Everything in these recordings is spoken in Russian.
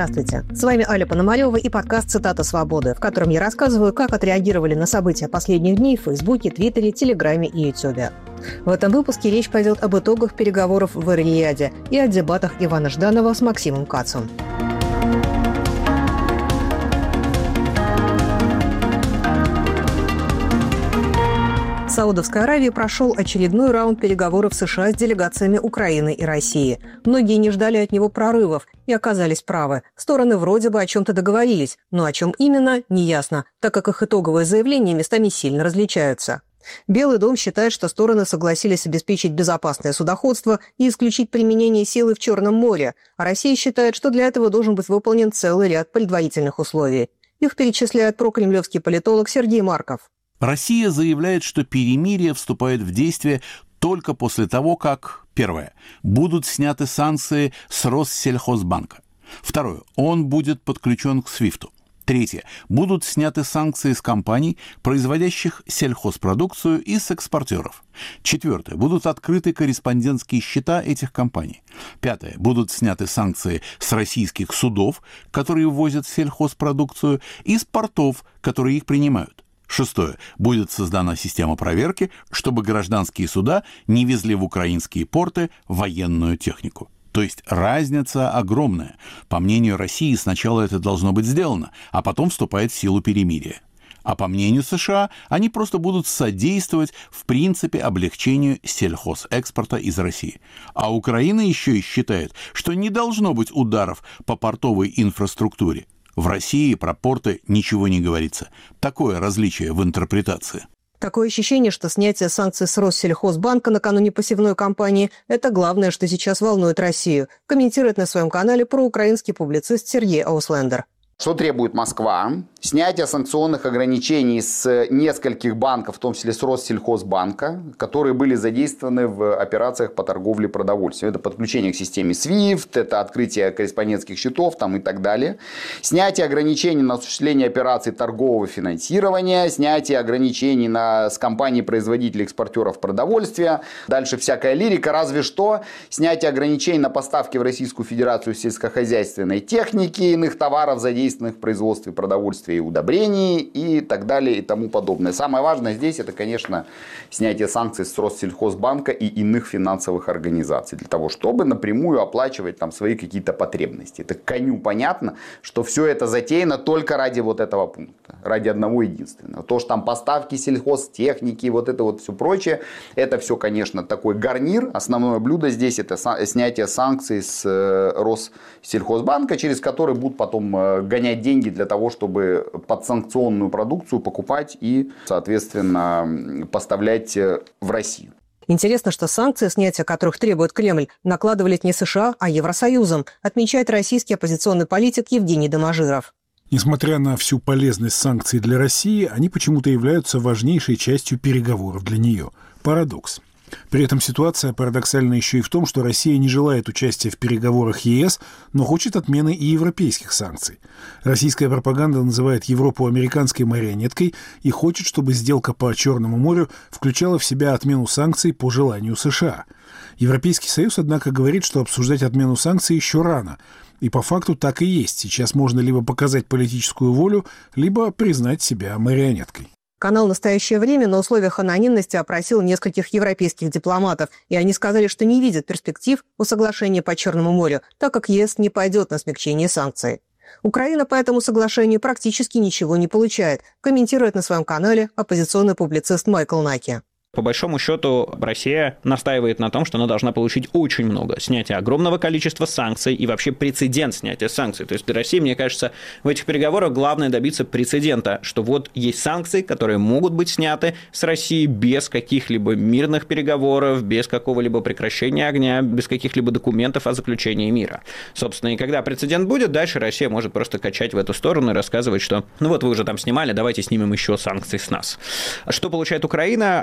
Здравствуйте! С вами Аля Пономарёва и подкаст «Цитата свободы», в котором я рассказываю, как отреагировали на события последних дней в Фейсбуке, Твиттере, Телеграме и Ютубе. В этом выпуске речь пойдет об итогах переговоров в Эр-Рияде и о дебатах Ивана Жданова с Максимом Кацом. В Саудовской Аравии прошел очередной раунд переговоров США с делегациями Украины и России. Многие не ждали от него прорывов и оказались правы. Стороны вроде бы о чем-то договорились, но о чем именно – неясно, так как их итоговые заявления местами сильно различаются. Белый дом считает, что стороны согласились обеспечить безопасное судоходство и исключить применение силы в Черном море, а Россия считает, что для этого должен быть выполнен целый ряд предварительных условий. Их перечисляет прокремлевский политолог Сергей Марков. Россия заявляет, что перемирие вступает в действие только после того, как, первое, будут сняты санкции с Россельхозбанка. Второе, он будет подключен к СВИФТу. Третье, будут сняты санкции с компаний, производящих сельхозпродукцию, и с экспортеров. Четвертое, будут открыты корреспондентские счета этих компаний. Пятое, будут сняты санкции с российских судов, которые ввозят сельхозпродукцию, и с портов, которые их принимают. Шестое. Будет создана система проверки, чтобы гражданские суда не везли в украинские порты военную технику. То есть разница огромная. По мнению России, сначала это должно быть сделано, а потом вступает в силу перемирие. А по мнению США, они просто будут содействовать в принципе облегчению сельхозэкспорта из России. А Украина еще и считает, что не должно быть ударов по портовой инфраструктуре. В России про порты ничего не говорится. Такое различие в интерпретации. Такое ощущение, что снятие санкций с Россельхозбанка накануне посевной кампании – это главное, что сейчас волнует Россию, комментирует на своем канале проукраинский публицист Сергей Ауслендер. Что требует Москва? Снятие санкционных ограничений с нескольких банков, в том числе с Россельхозбанка, которые были задействованы в операциях по торговле продовольствием. Это подключение к системе SWIFT, это открытие корреспондентских счетов там, и так далее. Снятие ограничений на осуществление операций торгового финансирования, снятие ограничений с компаний-производителей экспортеров продовольствия. Дальше всякая лирика, разве что снятие ограничений на поставки в Российскую Федерацию сельскохозяйственной техники, иных товаров, задействованных в производстве продовольствия и удобрений и так далее и тому подобное. Самое важное здесь это, конечно, снятие санкций с Россельхозбанка и иных финансовых организаций для того, чтобы напрямую оплачивать там свои какие-то потребности. Это коню понятно, что все это затеяно только ради вот этого пункта, ради одного единственного. То, что там поставки сельхозтехники, вот это вот все прочее, это все, конечно, такой гарнир. Основное блюдо здесь это снятие санкций с Россельхозбанка, через который будут потом гонять деньги для того, чтобы подсанкционную продукцию покупать и, соответственно, поставлять в Россию. Интересно, что санкции, снятия которых требует Кремль, накладывали не США, а Евросоюзом, отмечает российский оппозиционный политик Евгений Доможиров. Несмотря на всю полезность санкций для России, они почему-то являются важнейшей частью переговоров для нее. Парадокс. При этом ситуация парадоксальна еще и в том, что Россия не желает участия в переговорах ЕС, но хочет отмены и европейских санкций. Российская пропаганда называет Европу американской марионеткой и хочет, чтобы сделка по Черному морю включала в себя отмену санкций по желанию США. Европейский Союз, однако, говорит, что обсуждать отмену санкций еще рано. И по факту так и есть. Сейчас можно либо показать политическую волю, либо признать себя марионеткой. Канал «Настоящее время» на условиях анонимности опросил нескольких европейских дипломатов, и они сказали, что не видят перспектив у соглашения по Черному морю, так как ЕС не пойдет на смягчение санкций. Украина по этому соглашению практически ничего не получает, комментирует на своем канале оппозиционный публицист Майкл Наки. По большому счету, Россия настаивает на том, что она должна получить очень много. Снятие огромного количества санкций и вообще прецедент снятия санкций. То есть для России, мне кажется, в этих переговорах главное добиться прецедента, что вот есть санкции, которые могут быть сняты с России без каких-либо мирных переговоров, без какого-либо прекращения огня, без каких-либо документов о заключении мира. Собственно, и когда прецедент будет, дальше Россия может просто качать в эту сторону и рассказывать, что ну вот вы уже там снимали, давайте снимем еще санкции с нас. Что получает Украина от этой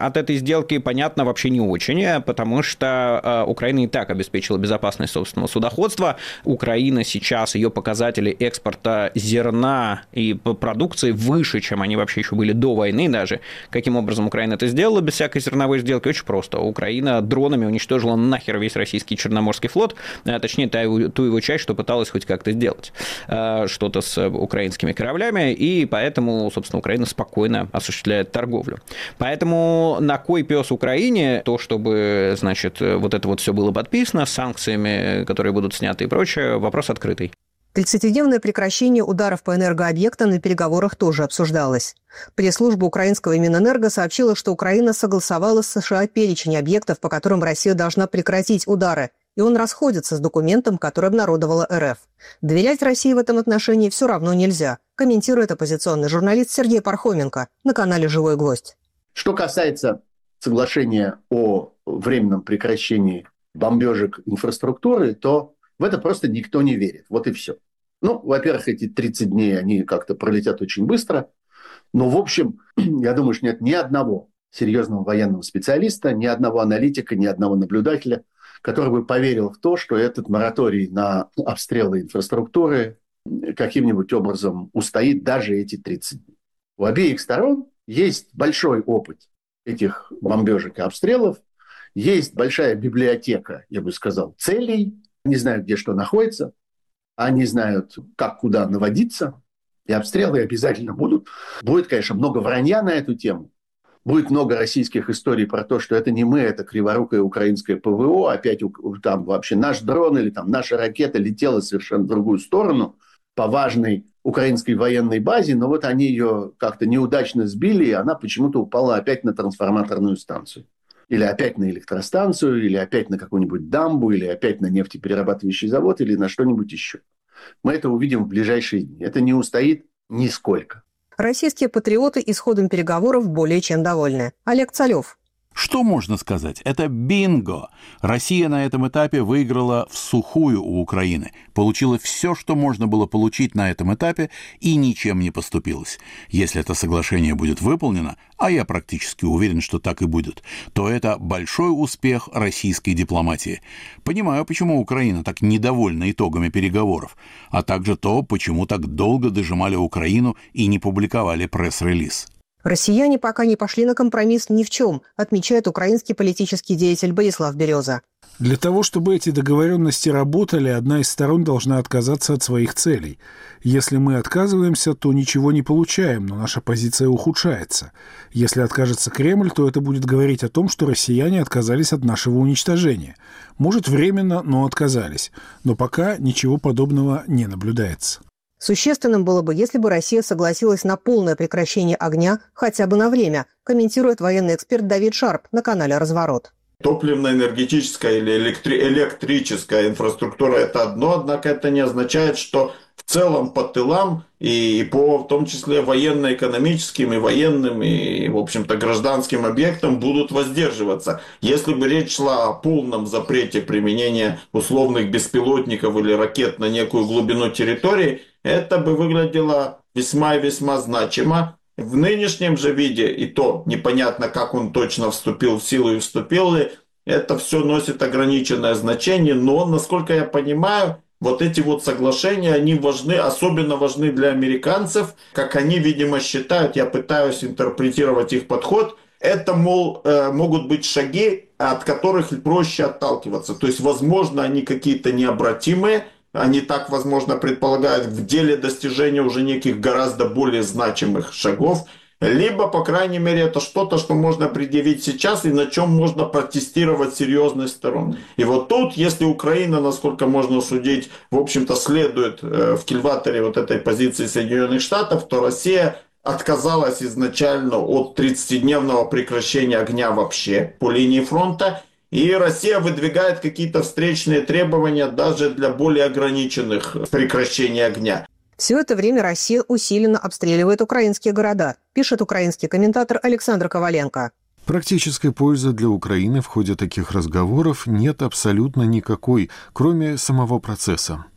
сделки, понятно, вообще не очень, потому что Украина и так обеспечила безопасность собственного судоходства. Украина сейчас, ее показатели экспорта зерна и продукции выше, чем они вообще еще были до войны даже. Каким образом Украина это сделала без всякой зерновой сделки? Очень просто. Украина дронами уничтожила нахер весь российский Черноморский флот, точнее, ту его часть, что пыталась хоть как-то сделать что-то с украинскими кораблями, и поэтому, собственно, Украина спокойно осуществляет торговлю. Поэтому на кой пес Украине то, чтобы, значит, вот это вот все было подписано с санкциями, которые будут сняты и прочее, вопрос открытый. 30-дневное прекращение ударов по энергообъектам на переговорах тоже обсуждалось. Пресс-служба украинского Минэнерго сообщила, что Украина согласовала с США перечень объектов, по которым Россия должна прекратить удары, и он расходится с документом, который обнародовала РФ. Доверять России в этом отношении все равно нельзя, комментирует оппозиционный журналист Сергей Пархоменко на канале «Живой гвоздь». Что касается соглашения о временном прекращении бомбежек инфраструктуры, то в это просто никто не верит. Вот и все. Ну, во-первых, эти 30 дней, они как-то пролетят очень быстро. Но, в общем, я думаю, что нет ни одного серьезного военного специалиста, ни одного аналитика, ни одного наблюдателя, который бы поверил в то, что этот мораторий на обстрелы инфраструктуры каким-нибудь образом устоит даже эти 30 дней. У обеих сторон есть большой опыт этих бомбежек и обстрелов, есть большая библиотека, я бы сказал, целей. Они знают, где что находится, они знают, как куда наводиться, и обстрелы обязательно будут. Будет, конечно, много вранья на эту тему. Будет много российских историй про то, что это не мы, это криворукое украинское ПВО, опять там вообще наш дрон или там наша ракета летела совершенно в другую сторону по важной украинской военной базе, но вот они ее как-то неудачно сбили, и она почему-то упала опять на трансформаторную станцию. Или опять на электростанцию, или опять на какую-нибудь дамбу, или опять на нефтеперерабатывающий завод, или на что-нибудь еще. Мы это увидим в ближайшие дни. Это не устоит нисколько. Российские патриоты исходом переговоров более чем довольны. Олег Цалев. Что можно сказать? Это бинго. Россия на этом этапе выиграла всухую у Украины, получила все, что можно было получить на этом этапе, и ничем не поступилась. Если это соглашение будет выполнено, а я практически уверен, что так и будет, то это большой успех российской дипломатии. Понимаю, почему Украина так недовольна итогами переговоров, а также то, почему так долго дожимали Украину и не публиковали пресс-релиз. Россияне пока не пошли на компромисс ни в чем, отмечает украинский политический деятель Борислав Береза. Для того, чтобы эти договоренности работали, одна из сторон должна отказаться от своих целей. Если мы отказываемся, то ничего не получаем, но наша позиция ухудшается. Если откажется Кремль, то это будет говорить о том, что россияне отказались от нашего уничтожения. Может, временно, но отказались. Но пока ничего подобного не наблюдается. Существенным было бы, если бы Россия согласилась на полное прекращение огня хотя бы на время, комментирует военный эксперт Давид Шарп на канале «Разворот». Топливно-энергетическая или электрическая инфраструктура – это одно, однако это не означает, что в целом по тылам и по в том числе военно-экономическим и военным и, в общем-то, гражданским объектам будут воздерживаться. Если бы речь шла о полном запрете применения условных беспилотников или ракет на некую глубину территории, это бы выглядело весьма и весьма значимо. В нынешнем же виде, и то непонятно, как он точно вступил в силу и вступил ли, это все носит ограниченное значение, но, насколько я понимаю, вот эти вот соглашения, они важны, особенно важны для американцев, как они, видимо, считают, я пытаюсь интерпретировать их подход, это, мол, могут быть шаги, от которых проще отталкиваться. То есть, возможно, они какие-то необратимые, они так, возможно, предполагают в деле достижения уже неких гораздо более значимых шагов, либо, по крайней мере, это что-то, что можно предъявить сейчас и на чем можно протестировать серьезность сторон. И вот тут, если Украина, насколько можно судить, в общем-то, следует в кильваторе вот этой позиции Соединенных Штатов, то Россия отказалась изначально от 30-дневного прекращения огня вообще по линии фронта. И Россия выдвигает какие-то встречные требования даже для более ограниченных прекращений огня. Все это время Россия усиленно обстреливает украинские города, пишет украинский комментатор Александр Коваленко. Практической пользы для Украины в ходе таких разговоров нет абсолютно никакой, кроме самого процесса.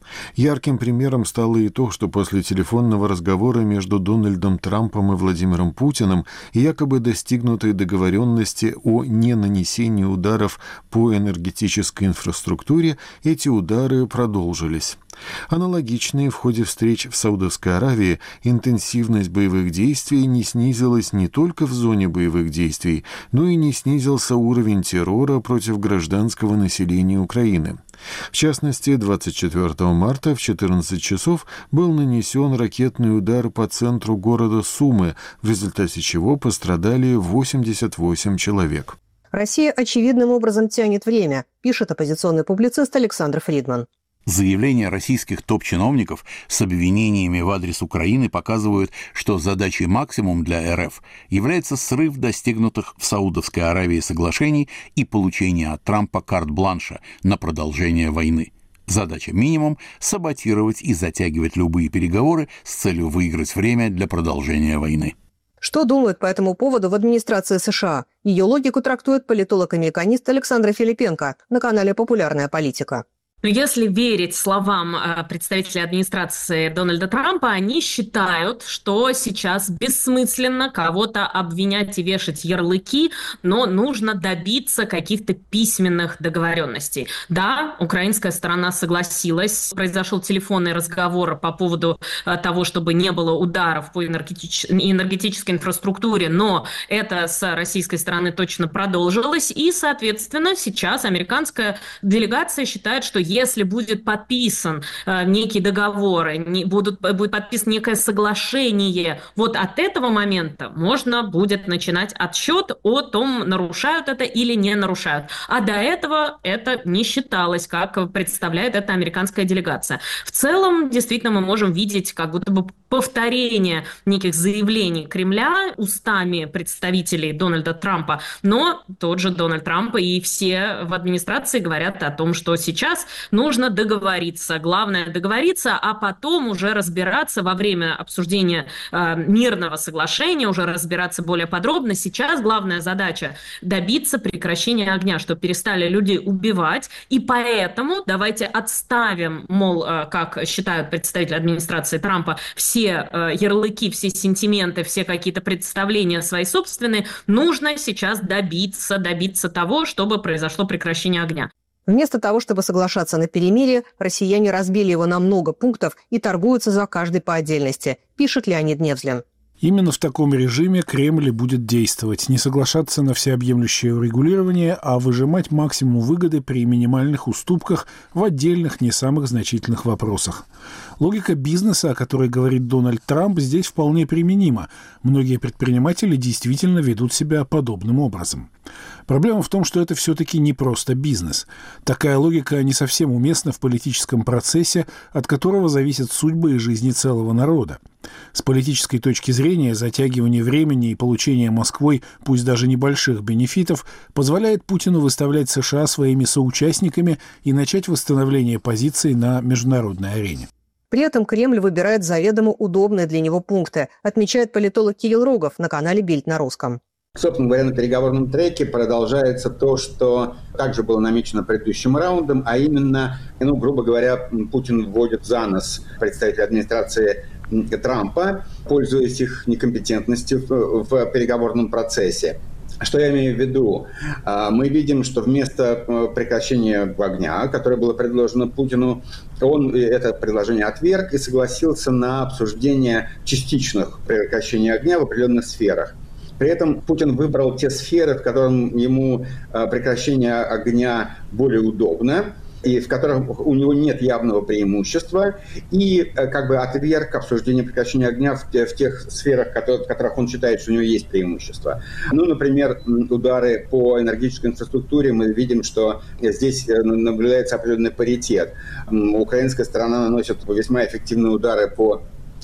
Ярким примером стало и то, что после телефонного разговора между Дональдом Трампом и Владимиром Путиным и якобы достигнутой договоренности о ненанесении ударов по энергетической инфраструктуре, эти удары продолжились. Аналогично и в ходе встреч в Саудовской Аравии интенсивность боевых действий не снизилась не только в зоне боевых действий, но и не снизился уровень террора против гражданского населения Украины. В частности, 24 марта в 14 часов был нанесен ракетный удар по центру города Сумы, в результате чего пострадали 88 человек. Россия очевидным образом тянет время, пишет оппозиционный публицист Александр Фридман. Заявления российских топ-чиновников с обвинениями в адрес Украины показывают, что задачей максимум для РФ является срыв достигнутых в Саудовской Аравии соглашений и получение от Трампа карт-бланша на продолжение войны. Задача минимум – саботировать и затягивать любые переговоры с целью выиграть время для продолжения войны. Что думают по этому поводу в администрации США? Ее логику трактует политолог-американист Александра Филипенко на канале «Популярная политика». Но если верить словам представителей администрации Дональда Трампа, они считают, что сейчас бессмысленно кого-то обвинять и вешать ярлыки, но нужно добиться каких-то письменных договоренностей. Да, украинская сторона согласилась, произошел телефонный разговор по поводу того, чтобы не было ударов по энергетической инфраструктуре, но это с российской стороны точно продолжилось, и, соответственно, сейчас американская делегация считает, что если будет подписан некий договор, будет подписано некое соглашение, вот от этого момента можно будет начинать отсчет о том, нарушают это или не нарушают. А до этого это не считалось, как представляет это американская делегация. В целом, действительно, мы можем видеть как будто бы повторение неких заявлений Кремля устами представителей Дональда Трампа, но тот же Дональд Трамп и все в администрации говорят о том, что сейчас нужно договориться. Главное договориться, а потом уже разбираться во время обсуждения мирного соглашения, уже разбираться более подробно. Сейчас главная задача добиться прекращения огня, чтобы перестали люди убивать. И поэтому давайте отставим, мол, как считают представители администрации Трампа, все ярлыки, все сентименты, все какие-то представления свои собственные. Нужно сейчас добиться того, чтобы произошло прекращение огня. Вместо того, чтобы соглашаться на перемирие, россияне разбили его на много пунктов и торгуются за каждый по отдельности, пишет Леонид Невзлин. Именно в таком режиме Кремль будет действовать, не соглашаться на всеобъемлющее урегулирование, а выжимать максимум выгоды при минимальных уступках в отдельных, не самых значительных вопросах. Логика бизнеса, о которой говорит Дональд Трамп, здесь вполне применима. Многие предприниматели действительно ведут себя подобным образом. Проблема в том, что это все-таки не просто бизнес. Такая логика не совсем уместна в политическом процессе, от которого зависят судьбы и жизни целого народа. С политической точки зрения затягивание времени и получение Москвой, пусть даже небольших бенефитов, позволяет Путину выставлять США своими соучастниками и начать восстановление позиций на международной арене. При этом Кремль выбирает заведомо удобные для него пункты, отмечает политолог Кирилл Рогов на канале «Бильд на русском». Собственно говоря, на переговорном треке продолжается то, что также было намечено предыдущим раундом, а именно, грубо говоря, Путин вводит за нос представителей администрации Трампа, пользуясь их некомпетентностью в переговорном процессе. Что я имею в виду? Мы видим, что вместо прекращения огня, которое было предложено Путину, он это предложение отверг и согласился на обсуждение частичных прекращений огня в определенных сферах. При этом Путин выбрал те сферы, в которых ему прекращение огня более удобно, и в которых у него нет явного преимущества, и отверг обсуждение прекращения огня в тех сферах, в которых он считает, что у него есть преимущество. Например, удары по энергетической инфраструктуре, мы видим, что здесь наблюдается определенный паритет. Украинская сторона наносит весьма эффективные удары по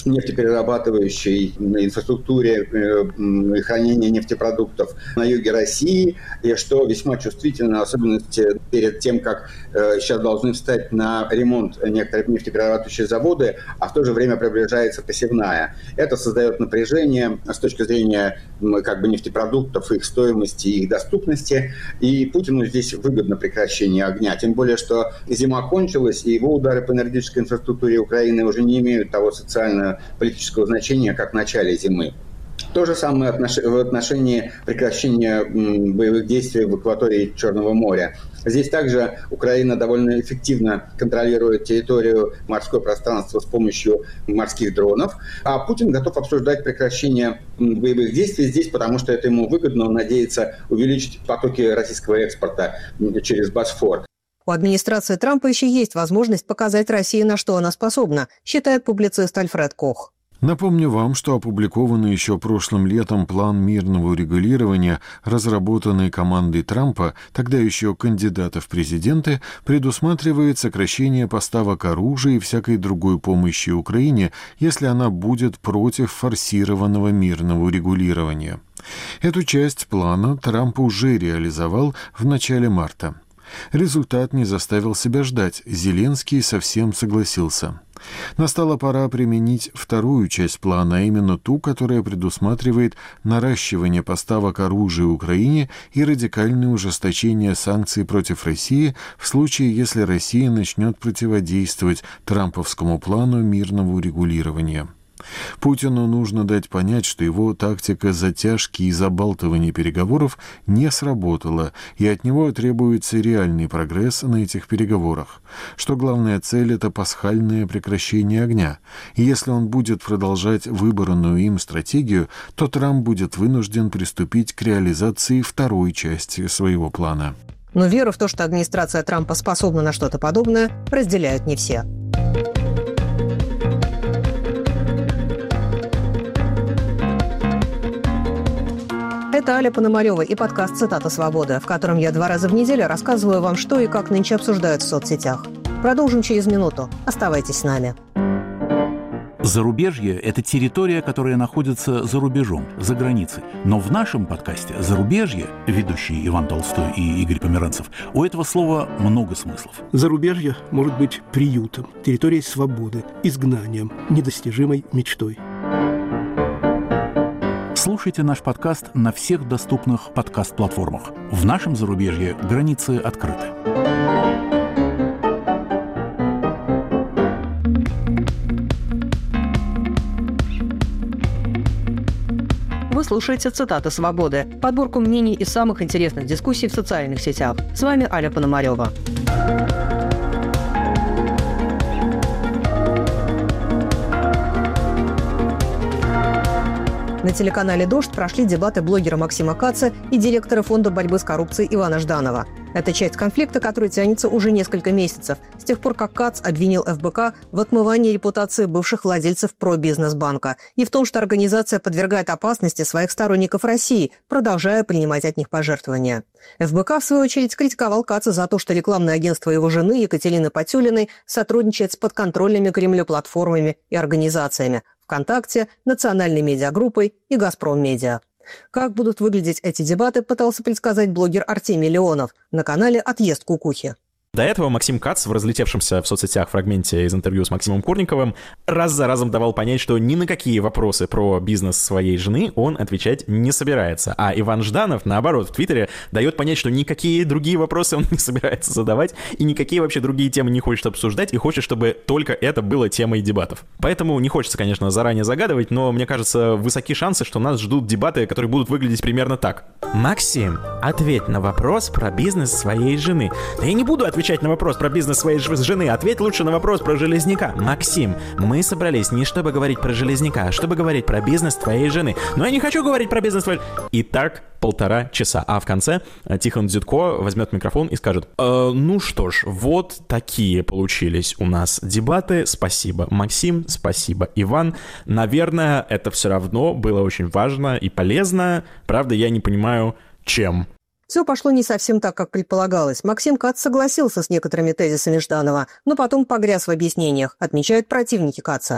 нефтеперерабатывающей инфраструктуре хранения нефтепродуктов на юге России, и что весьма чувствительно, особенно перед тем, как сейчас должны встать на ремонт некоторые нефтеперерабатывающие заводы, а в то же время приближается посевная. Это создает напряжение с точки зрения нефтепродуктов, их стоимости и их доступности, и Путину здесь выгодно прекращение огня, тем более, что зима кончилась, и его удары по энергетической инфраструктуре Украины уже не имеют того социально-политического значения, как в начале зимы. То же самое в отношении прекращения боевых действий в акватории Черного моря. Здесь также Украина довольно эффективно контролирует территорию, морское пространство с помощью морских дронов, а Путин готов обсуждать прекращение боевых действий здесь, потому что это ему выгодно, он надеется увеличить потоки российского экспорта через Босфор. У администрации Трампа еще есть возможность показать России, на что она способна, считает публицист Альфред Кох. Напомню вам, что опубликованный еще прошлым летом план мирного урегулирования, разработанный командой Трампа, тогда еще кандидата в президенты, предусматривает сокращение поставок оружия и всякой другой помощи Украине, если она будет против форсированного мирного урегулирования. Эту часть плана Трамп уже реализовал в начале марта. Результат не заставил себя ждать, Зеленский совсем согласился. Настала пора применить вторую часть плана, а именно ту, которая предусматривает наращивание поставок оружия Украине и радикальное ужесточение санкций против России в случае, если Россия начнет противодействовать трамповскому плану мирного урегулирования. Путину нужно дать понять, что его тактика затяжки и забалтывания переговоров не сработала, и от него требуется реальный прогресс на этих переговорах, что главная цель – это пасхальное прекращение огня. И если он будет продолжать выбранную им стратегию, то Трамп будет вынужден приступить к реализации второй части своего плана. Но веру в то, что администрация Трампа способна на что-то подобное, разделяют не все. Это Аля Пономарева и подкаст «Цитата свободы», в котором я 2 раза в неделю рассказываю вам, что и как нынче обсуждают в соцсетях. Продолжим через минуту. Оставайтесь с нами. Зарубежье – это территория, которая находится за рубежом, за границей. Но в нашем подкасте «Зарубежье», ведущие Иван Толстой и Игорь Померанцев, у этого слова много смыслов. Зарубежье может быть приютом, территорией свободы, изгнанием, недостижимой мечтой. Слушайте наш подкаст на всех доступных подкаст-платформах. В нашем зарубежье границы открыты. Вы слушаете «Цитаты свободы», подборку мнений из самых интересных дискуссий в социальных сетях. С вами Аля Пономарева. На телеканале «Дождь» прошли дебаты блогера Максима Каца и директора Фонда борьбы с коррупцией Ивана Жданова. Это часть конфликта, который тянется уже несколько месяцев, с тех пор, как Кац обвинил ФБК в отмывании репутации бывших владельцев пробизнес-банка и в том, что организация подвергает опасности своих сторонников России, продолжая принимать от них пожертвования. ФБК, в свою очередь, критиковал Каца за то, что рекламное агентство его жены Екатерины Потюлиной сотрудничает с подконтрольными Кремлю платформами и организациями ВКонтакте, Национальной медиагруппой и Газпром Медиа. Как будут выглядеть эти дебаты, пытался предсказать блогер Артемий Леонов на канале «Отъезд кукухи». До этого Максим Кац в разлетевшемся в соцсетях фрагменте из интервью с Максимом Курниковым раз за разом давал понять, что ни на какие вопросы про бизнес своей жены он отвечать не собирается. А Иван Жданов, наоборот, в Твиттере дает понять, что никакие другие вопросы он не собирается задавать и никакие вообще другие темы не хочет обсуждать и хочет, чтобы только это было темой дебатов. Поэтому не хочется, конечно, заранее загадывать, но мне кажется, высоки шансы, что нас ждут дебаты, которые будут выглядеть примерно так. Максим, ответь на вопрос про бизнес своей жены. Да я не буду отвечать на вопрос про бизнес своей жены, ответь лучше на вопрос про Железняка. Максим, мы собрались не чтобы говорить про Железняка, а чтобы говорить про бизнес твоей жены. Но я не хочу говорить про бизнес твоей... И так 1,5 часа. А в конце Тихон Дзюдко возьмет микрофон и скажет: ну что ж, вот такие получились у нас дебаты. Спасибо, Максим, спасибо, Иван. Наверное, это все равно было очень важно и полезно. Правда, я не понимаю, чем. Все пошло не совсем так, как предполагалось. Максим Кац согласился с некоторыми тезисами Жданова, но потом погряз в объяснениях, отмечают противники Каца.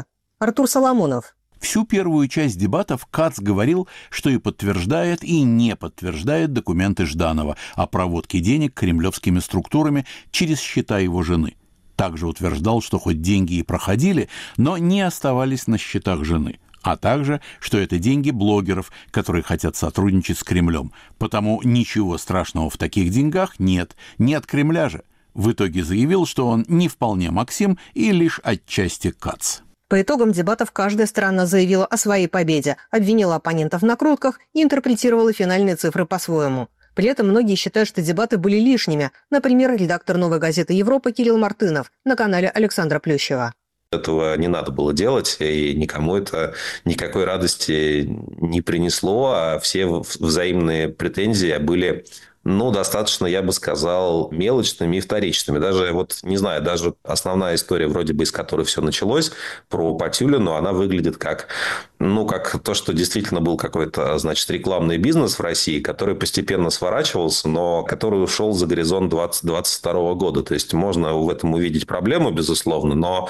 Артур Соломонов. Всю первую часть дебатов Кац говорил, что и подтверждает, и не подтверждает документы Жданова о проводке денег кремлевскими структурами через счета его жены. Также утверждал, что хоть деньги и проходили, но не оставались на счетах жены. А также, что это деньги блогеров, которые хотят сотрудничать с Кремлем. Потому ничего страшного в таких деньгах нет, не от Кремля же. В итоге заявил, что он не вполне Максим и лишь отчасти Кац. По итогам дебатов каждая сторона заявила о своей победе, обвинила оппонентов в накрутках и интерпретировала финальные цифры по-своему. При этом многие считают, что дебаты были лишними. Например, редактор «Новой газеты Европа» Кирилл Мартынов на канале Александра Плющева. Этого не надо было делать, и никому это никакой радости не принесло, а все взаимные претензии были... достаточно, я бы сказал, мелочными и вторичными. Даже, не знаю, даже основная история, вроде бы, из которой все началось, про Патюлину, она выглядит как то, что действительно был какой-то, рекламный бизнес в России, который постепенно сворачивался, но который ушел за горизонт 2022 года. То есть, можно в этом увидеть проблему, безусловно, но,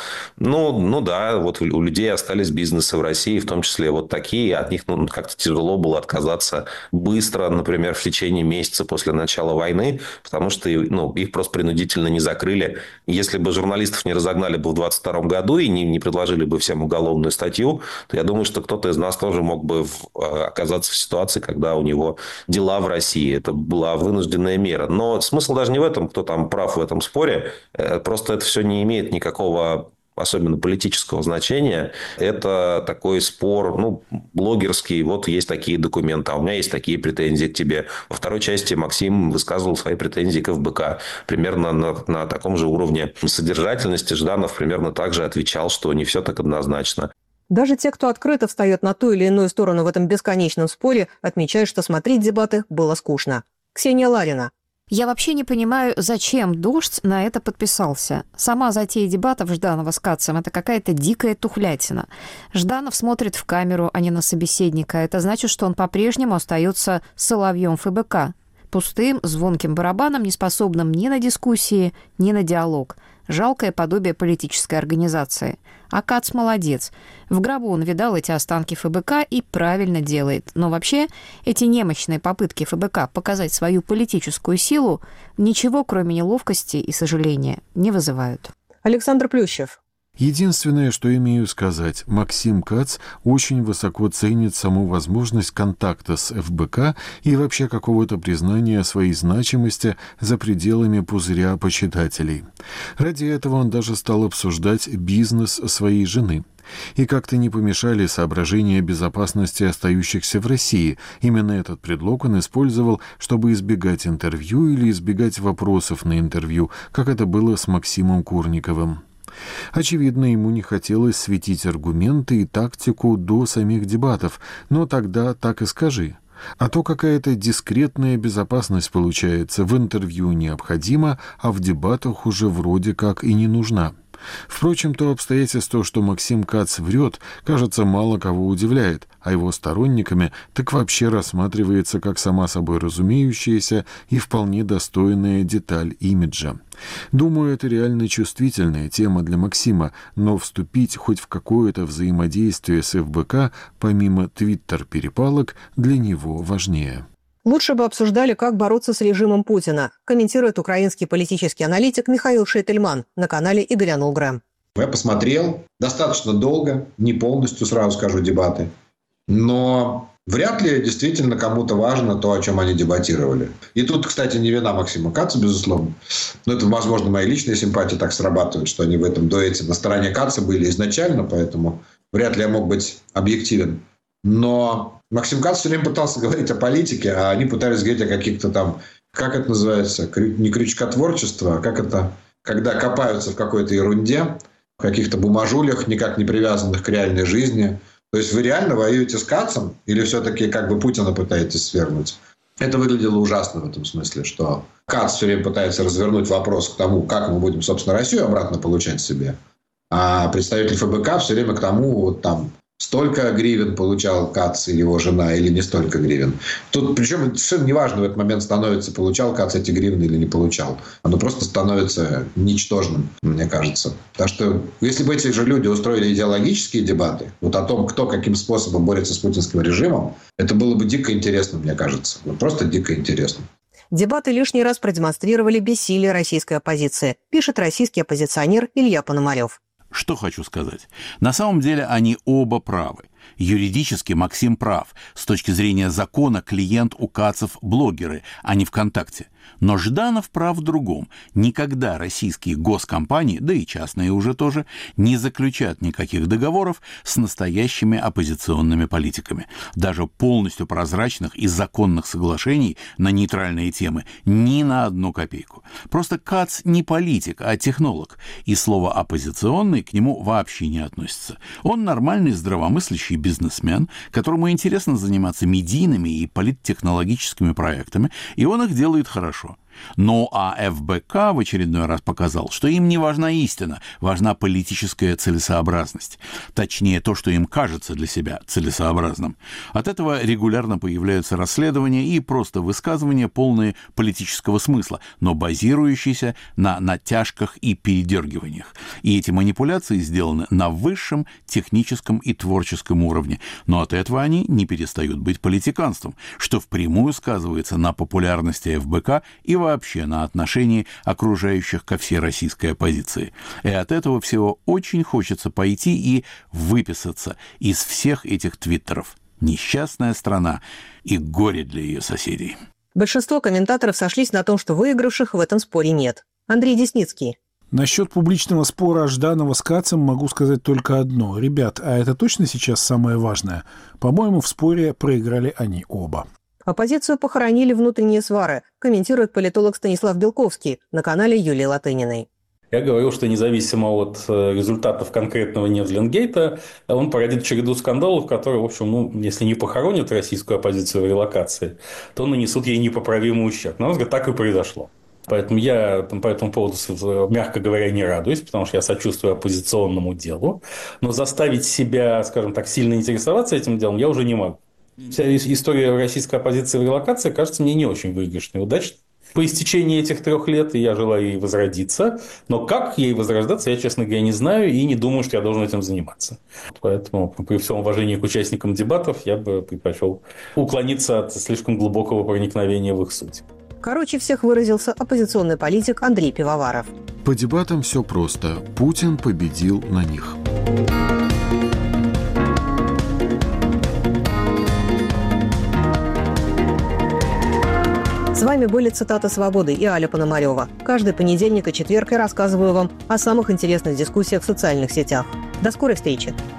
у людей остались бизнесы в России, в том числе такие, от них как-то тяжело было отказаться быстро, например, в течение месяца после начала войны, потому что их просто принудительно не закрыли. Если бы журналистов не разогнали бы в 2022 году и не предложили бы всем уголовную статью, то я думаю, что кто-то из нас тоже мог бы оказаться в ситуации, когда у него дела в России. Это была вынужденная мера. Но смысл даже не в этом, кто там прав в этом споре. Просто это все не имеет никакого особенно политического значения. Это такой спор, блогерский. Есть такие документы, а у меня есть такие претензии к тебе. Во второй части Максим высказывал свои претензии к ФБК. Примерно на таком же уровне содержательности. Жданов примерно так же отвечал, что не все так однозначно. Даже те, кто открыто встает на ту или иную сторону в этом бесконечном споре, отмечают, что смотреть дебаты было скучно. Ксения Ларина. Я вообще не понимаю, зачем «Дождь» на это подписался. Сама затея дебатов Жданова с Кацем – это какая-то дикая тухлятина. Жданов смотрит в камеру, а не на собеседника. Это значит, что он по-прежнему остается соловьем ФБК. Пустым, звонким барабаном, неспособным ни на дискуссии, ни на диалог. Жалкое подобие политической организации. А Кац молодец. В гробу он видал эти останки ФБК и правильно делает. Но вообще эти немощные попытки ФБК показать свою политическую силу ничего, кроме неловкости и сожаления, не вызывают. Александр Плющев. Единственное, что имею сказать, Максим Кац очень высоко ценит саму возможность контакта с ФБК и вообще какого-то признания своей значимости за пределами пузыря почитателей. Ради этого он даже стал обсуждать бизнес своей жены. И как-то не помешали соображения безопасности остающихся в России. Именно этот предлог он использовал, чтобы избегать интервью или избегать вопросов на интервью, как это было с Максимом Курниковым. Очевидно, ему не хотелось светить аргументы и тактику до самих дебатов, но тогда так и скажи. А то какая-то дискретная безопасность получается, в интервью необходима, а в дебатах уже вроде как и не нужна. Впрочем, то обстоятельство, что Максим Кац врет, кажется, мало кого удивляет, а его сторонниками так вообще рассматривается как сама собой разумеющаяся и вполне достойная деталь имиджа. Думаю, это реально чувствительная тема для Максима, но вступить хоть в какое-то взаимодействие с ФБК, помимо твиттер-перепалок, для него важнее. Лучше бы обсуждали, как бороться с режимом Путина, комментирует украинский политический аналитик Михаил Шейтельман на канале Игоря Нулгрэм. Я посмотрел достаточно долго, не полностью, сразу скажу, дебаты. Но вряд ли действительно кому-то важно то, о чем они дебатировали. И тут, кстати, не вина Максима Каца, безусловно. Но это, возможно, мои личные симпатии так срабатывают, что они в этом дуэте на стороне Каца были изначально, поэтому вряд ли я мог быть объективен. Но Максим Кац все время пытался говорить о политике, а они пытались говорить о каких-то там, как это называется, не крючкотворчество, а как это, когда копаются в какой-то ерунде, в каких-то бумажулях, никак не привязанных к реальной жизни. То есть вы реально воюете с Кацем или все-таки как бы Путина пытаетесь свергнуть? Это выглядело ужасно в этом смысле, что Кац все время пытается развернуть вопрос к тому, как мы будем, собственно, Россию обратно получать себе. А представитель ФБК все время к тому, столько гривен получал Кац и его жена, или не столько гривен. Тут, причем совершенно неважно в этот момент становится, получал Кац эти гривны или не получал. Оно просто становится ничтожным, мне кажется. Так что, если бы эти же люди устроили идеологические дебаты, вот о том, кто каким способом борется с путинским режимом, это было бы дико интересно, мне кажется. Вот просто дико интересно. Дебаты лишний раз продемонстрировали бессилие российской оппозиции, пишет российский оппозиционер Илья Пономарев. Что хочу сказать. На самом деле они оба правы. Юридически Максим прав. С точки зрения закона клиент у Кацев блогеры, а не ВКонтакте. Но Жданов прав в другом. Никогда российские госкомпании, да и частные уже тоже, не заключат никаких договоров с настоящими оппозиционными политиками. Даже полностью прозрачных и законных соглашений на нейтральные темы ни на одну копейку. Просто Кац не политик, а технолог. И слово «оппозиционный» к нему вообще не относится. Он нормальный, здравомыслящий бизнесмен, которому интересно заниматься медийными и политтехнологическими проектами, и он их делает хорошо. Ну а ФБК в очередной раз показал, что им не важна истина, важна политическая целесообразность. Точнее, то, что им кажется для себя целесообразным. От этого регулярно появляются расследования и просто высказывания, полные политического смысла, но базирующиеся на натяжках и передергиваниях. И эти манипуляции сделаны на высшем техническом и творческом уровне. Но от этого они не перестают быть политиканством, что впрямую сказывается на популярности ФБК и вообще на отношении окружающих ко всей российской оппозиции. И от этого всего очень хочется пойти и выписаться из всех этих твиттеров. Несчастная страна и горе для ее соседей. Большинство комментаторов сошлись на том, что выигравших в этом споре нет. Андрей Десницкий. Насчет публичного спора Жданова с Кацем могу сказать только одно. Ребят, а это точно сейчас самое важное? По-моему, в споре проиграли они оба. Оппозицию похоронили внутренние свары, комментирует политолог Станислав Белковский на канале Юлии Латыниной. Я говорил, что независимо от результатов конкретного Невзленгейта, он породит череду скандалов, которые, в общем, если не похоронят российскую оппозицию в релокации, то нанесут ей непоправимый ущерб. На мой взгляд, так и произошло. Поэтому я по этому поводу, мягко говоря, не радуюсь, потому что я сочувствую оппозиционному делу. Но заставить себя, скажем так, сильно интересоваться этим делом я уже не могу. Вся история российской оппозиции в релокации кажется мне не очень выигрышной и удачной. По истечении этих 3 лет я желаю ей возродиться, но как ей возрождаться, я, честно говоря, не знаю и не думаю, что я должен этим заниматься. Поэтому при всем уважении к участникам дебатов я бы предпочел уклониться от слишком глубокого проникновения в их суть. Короче всех выразился оппозиционный политик Андрей Пивоваров. По дебатам все просто. Путин победил на них. С вами были «Цитаты свободы» и Аля Пономарева. Каждый понедельник и четверг я рассказываю вам о самых интересных дискуссиях в социальных сетях. До скорой встречи!